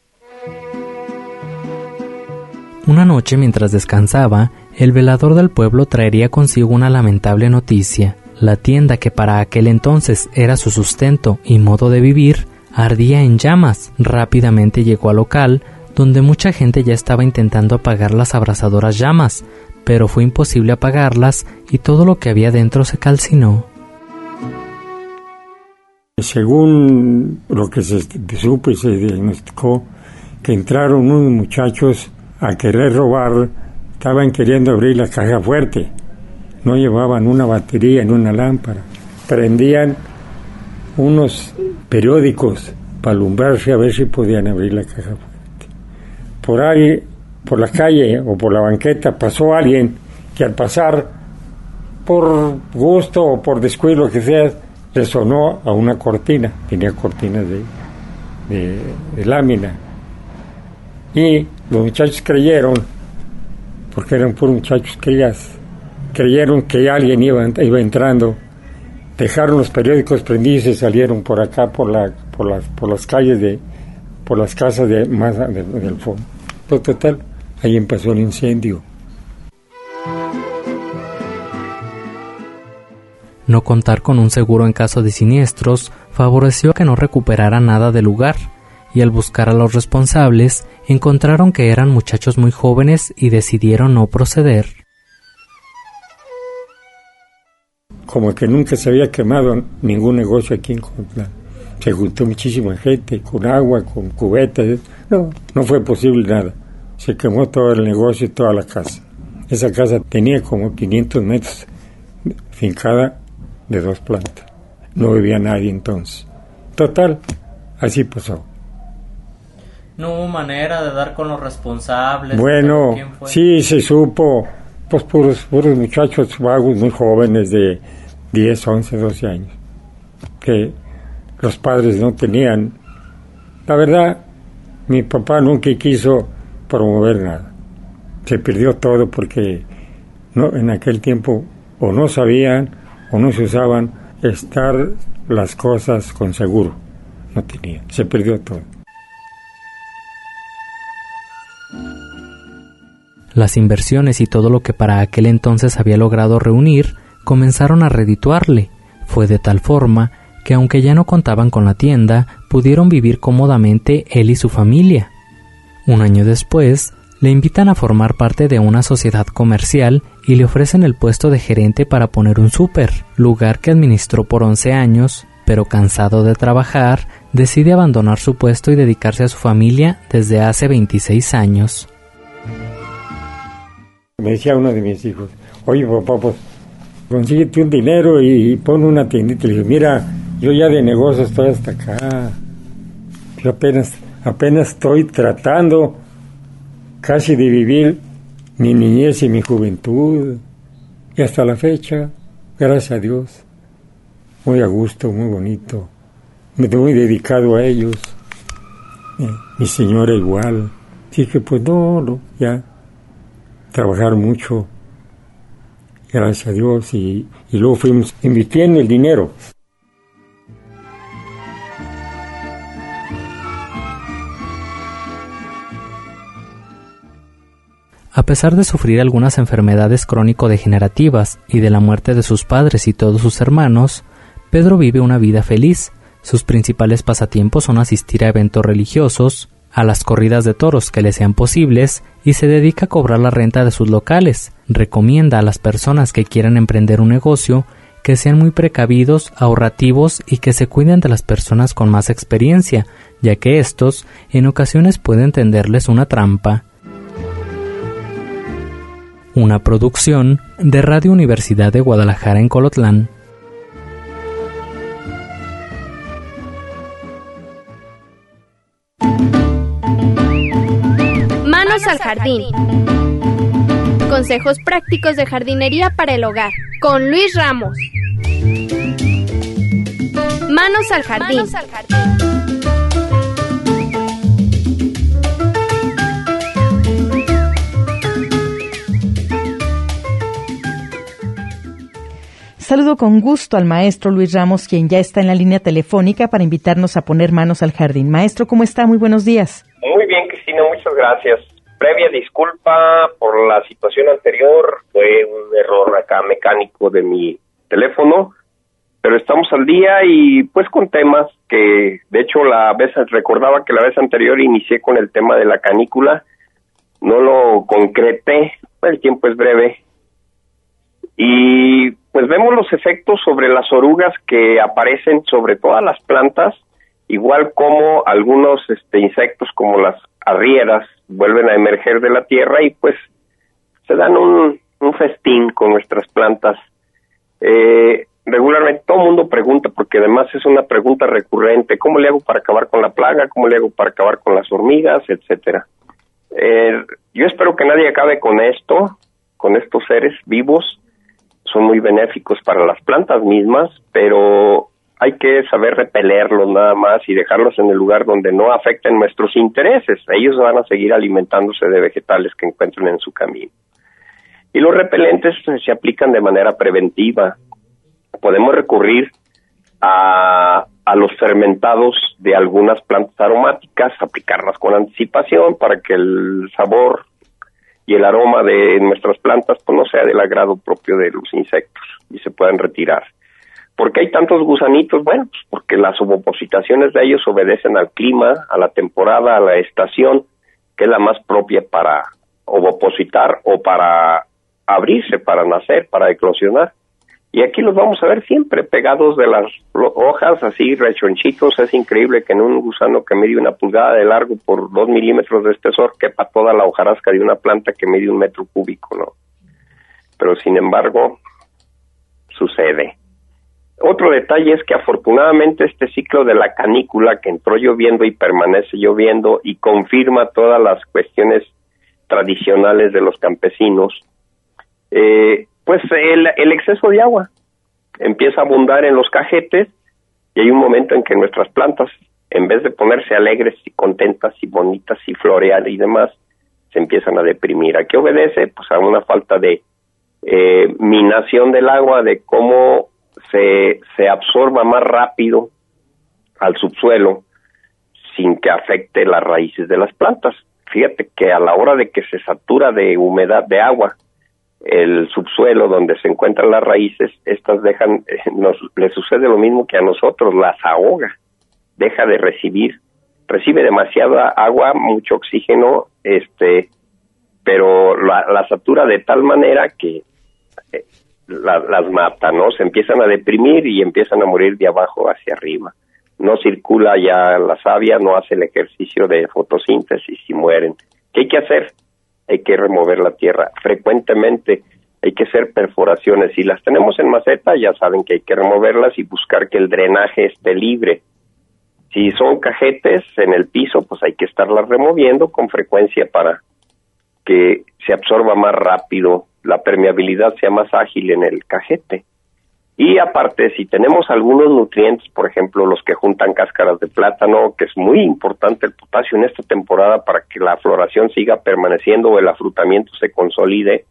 Una noche, mientras descansaba, el velador del pueblo traería consigo una lamentable noticia. La tienda, que para aquel entonces era su sustento y modo de vivir, ardía en llamas. Rápidamente llegó al local, donde mucha gente ya estaba intentando apagar las abrasadoras llamas, pero fue imposible apagarlas y todo lo que había dentro se calcinó. Según lo que se supo y se diagnosticó, que entraron unos muchachos a querer robar, estaban queriendo abrir la caja fuerte. No llevaban una batería ni una lámpara. Prendían unos periódicos para alumbrarse a ver si podían abrir la caja fuerte. Por ahí, por la calle o por la banqueta, pasó alguien que al pasar, por gusto o por descuido, lo que sea, le sonó a una cortina. Tenía cortinas de, de, de lámina. Y los muchachos creyeron, porque eran puros muchachos crías, creyeron que alguien iba, iba entrando, dejaron los periódicos prendidos y salieron por acá, por la, por las, por las calles de, por las casas de más de, del fondo. Pues total, ahí empezó el incendio. No contar con un seguro en caso de siniestros favoreció que no recuperara nada del lugar, y al buscar a los responsables, encontraron que eran muchachos muy jóvenes y decidieron no proceder. Como que nunca se había quemado ningún negocio aquí en Colotlán. Se juntó muchísima gente, con agua, con cubetas. No, no fue posible nada. Se quemó todo el negocio y toda la casa. Esa casa tenía como quinientos metros, fincada de dos plantas. No vivía nadie entonces. Total, así pasó. No hubo manera de dar con los responsables. Bueno, ¿quién fue? Sí se supo, pues puros, puros muchachos vagos muy jóvenes de diez, once, doce años, que los padres no tenían. La verdad, mi papá nunca quiso promover nada. Se perdió todo porque no, en aquel tiempo o no sabían o no se usaban estar las cosas con seguro. No tenían, se perdió todo. Las inversiones y todo lo que para aquel entonces había logrado reunir comenzaron a redituarle. Fue de tal forma que, aunque ya no contaban con la tienda, pudieron vivir cómodamente él y su familia. Un año después, le invitan a formar parte de una sociedad comercial y le ofrecen el puesto de gerente para poner un súper, lugar que administró por once años, pero cansado de trabajar, decide abandonar su puesto y dedicarse a su familia desde hace veintiséis años. Me decía uno de mis hijos, oye papá, pues consíguete un dinero y, y pon una tiendita. Le dije, mira, yo ya de negocio estoy hasta acá. Yo apenas, apenas estoy tratando casi de vivir mi niñez y mi juventud. Y hasta la fecha, gracias a Dios, muy a gusto, muy bonito. Me muy dedicado a ellos. Eh, mi señora igual. Así que pues no, no, ya. Trabajar mucho, gracias a Dios, y, y luego fuimos invirtiendo el dinero. A pesar de sufrir algunas enfermedades crónico-degenerativas y de la muerte de sus padres y todos sus hermanos, Pedro vive una vida feliz. Sus principales pasatiempos son asistir a eventos religiosos, a las corridas de toros que le sean posibles, y se dedica a cobrar la renta de sus locales. Recomienda a las personas que quieran emprender un negocio que sean muy precavidos, ahorrativos y que se cuiden de las personas con más experiencia, ya que estos en ocasiones pueden tenderles una trampa. Una producción de Radio Universidad de Guadalajara en Colotlán. Manos al jardín. Consejos prácticos de jardinería para el hogar, con Luis Ramos. Manos al jardín. Manos al jardín. Saludo con gusto al maestro Luis Ramos, quien ya está en la línea telefónica para invitarnos a poner manos al jardín. Maestro, ¿cómo está? Muy buenos días. Muy bien, Cristina, muchas gracias. Previa disculpa por la situación anterior, fue un error acá mecánico de mi teléfono, pero estamos al día y pues con temas que, de hecho, la vez recordaba que la vez anterior inicié con el tema de la canícula, no lo concreté, el tiempo es breve, y pues vemos los efectos sobre las orugas que aparecen sobre todas las plantas, igual como algunos este, insectos como las arrieras vuelven a emerger de la tierra y pues se dan un, un festín con nuestras plantas. Eh, regularmente todo el mundo pregunta, porque además es una pregunta recurrente, ¿cómo le hago para acabar con la plaga? ¿Cómo le hago para acabar con las hormigas? Etcétera. Eh, yo espero que nadie acabe con esto, con estos seres vivos. Son muy benéficos para las plantas mismas, pero hay que saber repelerlos nada más y dejarlos en el lugar donde no afecten nuestros intereses. Ellos van a seguir alimentándose de vegetales que encuentren en su camino. Y los repelentes se aplican de manera preventiva. Podemos recurrir a, a los fermentados de algunas plantas aromáticas, aplicarlas con anticipación para que el sabor y el aroma de nuestras plantas pues no sea del agrado propio de los insectos y se puedan retirar. ¿Por qué hay tantos gusanitos? Bueno, pues porque las ovopositaciones de ellos obedecen al clima, a la temporada, a la estación, que es la más propia para ovopositar o para abrirse, para nacer, para eclosionar. Y aquí los vamos a ver siempre pegados de las hojas, así rechonchitos. Es increíble que en un gusano que mide una pulgada de largo por dos milímetros de espesor quepa toda la hojarasca de una planta que mide un metro cúbico, ¿no? Pero sin embargo, sucede. Otro detalle es que afortunadamente este ciclo de la canícula que entró lloviendo y permanece lloviendo y confirma todas las cuestiones tradicionales de los campesinos, eh, pues el, el exceso de agua empieza a abundar en los cajetes y hay un momento en que nuestras plantas, en vez de ponerse alegres y contentas y bonitas y florear y demás, se empiezan a deprimir. ¿A qué obedece? Pues a una falta de eh, minación del agua, de cómo se, se absorba más rápido al subsuelo sin que afecte las raíces de las plantas. Fíjate que a la hora de que se satura de humedad de agua el subsuelo donde se encuentran las raíces, estas dejan, eh, nos les sucede lo mismo que a nosotros, las ahoga, deja de recibir recibe demasiada agua, mucho oxígeno, este, pero la, la satura de tal manera que eh, la, las mata, ¿no? Se empiezan a deprimir y empiezan a morir de abajo hacia arriba. No circula ya la savia, no hace el ejercicio de fotosíntesis y mueren. ¿Qué hay que hacer? Hay que remover la tierra. Frecuentemente hay que hacer perforaciones. Si las tenemos en maceta, ya saben que hay que removerlas y buscar que el drenaje esté libre. Si son cajetes en el piso, pues hay que estarlas removiendo con frecuencia para que se absorba más rápido, la permeabilidad sea más ágil en el cajete. Y aparte, si tenemos algunos nutrientes, por ejemplo, los que juntan cáscaras de plátano, que es muy importante el potasio en esta temporada para que la floración siga permaneciendo o el afrutamiento se consolide,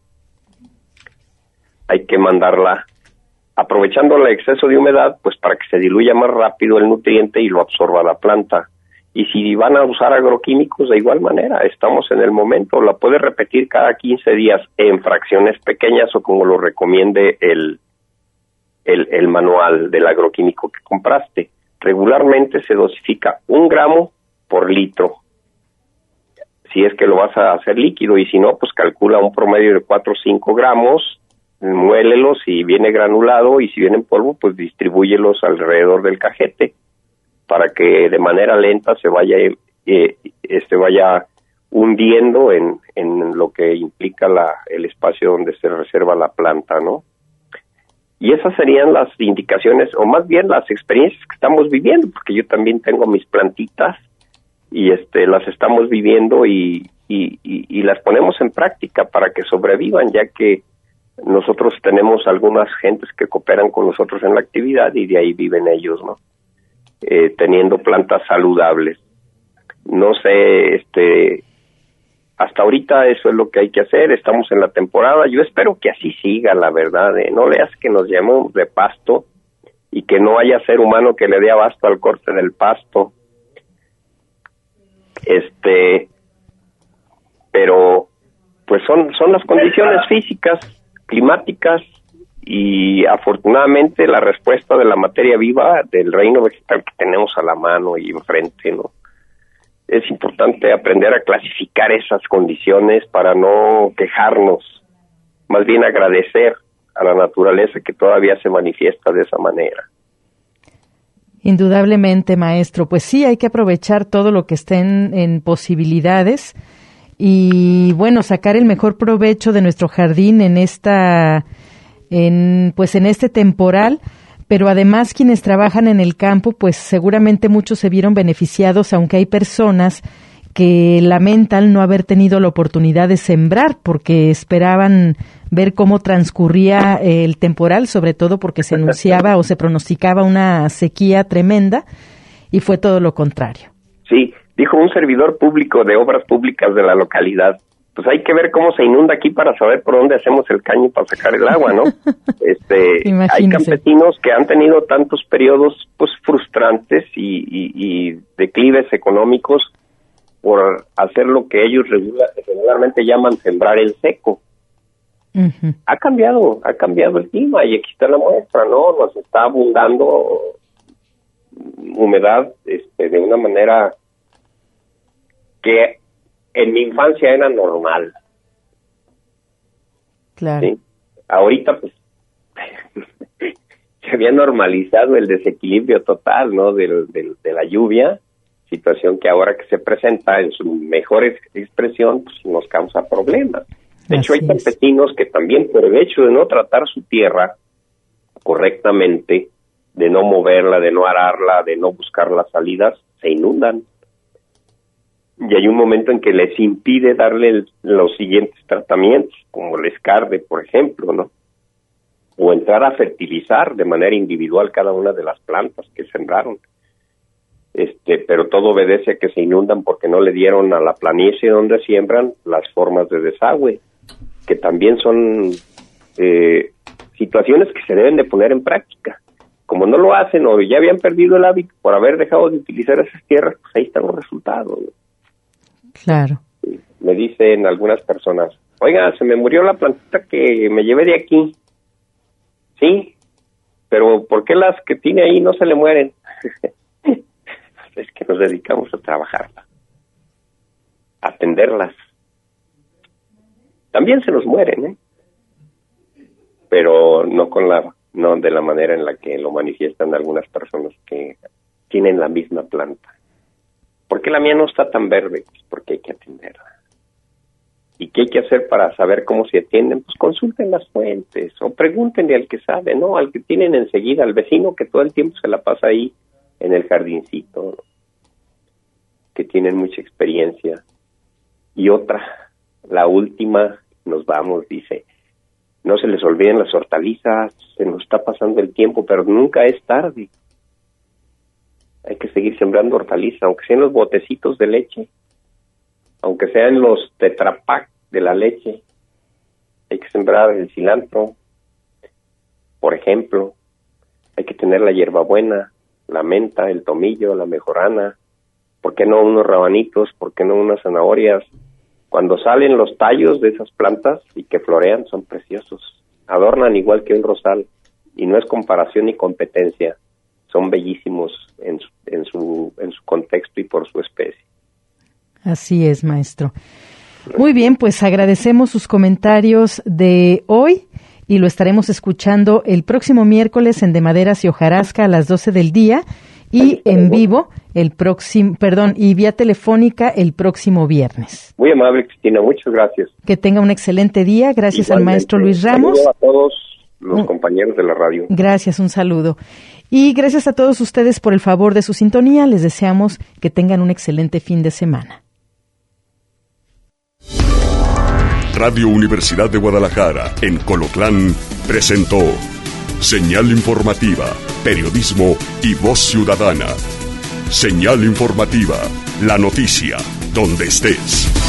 hay que mandarla, aprovechando el exceso de humedad, pues para que se diluya más rápido el nutriente y lo absorba la planta. Y si van a usar agroquímicos, de igual manera, estamos en el momento, la puedes repetir cada quince días en fracciones pequeñas o como lo recomiende el El, el manual del agroquímico que compraste. Regularmente se dosifica un gramo por litro, si es que lo vas a hacer líquido, y si no, pues calcula un promedio de cuatro o cinco gramos, muélelos si viene granulado, y si viene en polvo, pues distribúyelos alrededor del cajete, para que de manera lenta se vaya, eh, este vaya hundiendo en, en lo que implica la, el espacio donde se reserva la planta, ¿no? Y esas serían las indicaciones, o más bien las experiencias que estamos viviendo, porque yo también tengo mis plantitas y este las estamos viviendo y, y, y, y las ponemos en práctica para que sobrevivan, ya que nosotros tenemos algunas gentes que cooperan con nosotros en la actividad y de ahí viven ellos, ¿no? Eh, teniendo plantas saludables. No sé, este... hasta ahorita eso es lo que hay que hacer, estamos en la temporada, yo espero que así siga, la verdad, ¿eh? No leas que nos llamemos de pasto y que no haya ser humano que le dé abasto al corte del pasto. Este, pero pues son, son las condiciones físicas, climáticas, y afortunadamente la respuesta de la materia viva del reino vegetal que tenemos a la mano y enfrente, ¿no? Es importante aprender a clasificar esas condiciones para no quejarnos, más bien agradecer a la naturaleza que todavía se manifiesta de esa manera. Indudablemente, maestro. Pues sí, hay que aprovechar todo lo que estén en posibilidades y, bueno, sacar el mejor provecho de nuestro jardín en esta, en, pues en este temporal. Pero además quienes trabajan en el campo, pues seguramente muchos se vieron beneficiados, aunque hay personas que lamentan no haber tenido la oportunidad de sembrar porque esperaban ver cómo transcurría el temporal, sobre todo porque se anunciaba o se pronosticaba una sequía tremenda y fue todo lo contrario. Sí, dijo un servidor público de obras públicas de la localidad, pues hay que ver cómo se inunda aquí para saber por dónde hacemos el caño para sacar el agua, ¿no? Este, hay campesinos que han tenido tantos periodos pues frustrantes y, y, y declives económicos por hacer lo que ellos regular, regularmente llaman sembrar el seco. Uh-huh. Ha cambiado, ha cambiado el clima y aquí está la muestra, ¿no? Nos está abundando humedad este, de una manera que en mi infancia era normal. Claro. ¿Sí? Ahorita, pues, se había normalizado el desequilibrio total, ¿no? Del, del, de la lluvia, situación que ahora que se presenta en su mejor ex- expresión, pues nos causa problemas. De Así hecho, hay campesinos es. que también por el hecho de no tratar su tierra correctamente, de no moverla, de no ararla, de no buscar las salidas, se inundan. Y hay un momento en que les impide darle el, los siguientes tratamientos, como el escarde, por ejemplo, ¿no? O entrar a fertilizar de manera individual cada una de las plantas que sembraron. Este, pero todo obedece a que se inundan porque no le dieron a la planicie donde siembran las formas de desagüe, que también son eh, situaciones que se deben de poner en práctica. Como no lo hacen o ya habían perdido el hábito por haber dejado de utilizar esas tierras, pues ahí están los resultados, ¿no? Claro. Me dicen algunas personas, oiga, se me murió la plantita que me llevé de aquí. Sí, pero ¿por qué las que tiene ahí no se le mueren? Es que nos dedicamos a trabajarlas, a atenderlas. También se nos mueren, ¿eh? Pero no con la, no de la manera en la que lo manifiestan algunas personas que tienen la misma planta. ¿Por qué la mía no está tan verde? Pues porque hay que atenderla. ¿Y qué hay que hacer para saber cómo se atienden? Pues consulten las fuentes o pregúntenle al que sabe, ¿no? Al que tienen enseguida, al vecino que todo el tiempo se la pasa ahí en el jardincito, ¿no? Que tienen mucha experiencia. Y otra, la última, nos vamos, dice, no se les olviden las hortalizas, se nos está pasando el tiempo, pero nunca es tarde. Hay que seguir sembrando hortalizas, aunque sean los botecitos de leche, aunque sean los tetrapack de la leche. Hay que sembrar el cilantro, por ejemplo. Hay que tener la hierbabuena, la menta, el tomillo, la mejorana. ¿Por qué no unos rabanitos? ¿Por qué no unas zanahorias? Cuando salen los tallos de esas plantas y que florean, son preciosos. Adornan igual que un rosal. Y no es comparación ni competencia. Son bellísimos en su, en su, en su contexto y por su especie. Así es, maestro. Muy bien, pues agradecemos sus comentarios de hoy y lo estaremos escuchando el próximo miércoles en De Maderas y Hojarasca a las doce del día y en vivo el próximo, perdón, y vía telefónica el próximo viernes. Muy amable, Cristina, muchas gracias. Que tenga un excelente día, gracias Igualmente. Al maestro Luis Ramos. Saludo a todos los uh, compañeros de la radio. Gracias, un saludo. Y gracias a todos ustedes por el favor de su sintonía, les deseamos que tengan un excelente fin de semana. Radio Universidad de Guadalajara, en Colotlán, presentó Señal Informativa, Periodismo y Voz Ciudadana. Señal Informativa, la noticia, donde estés.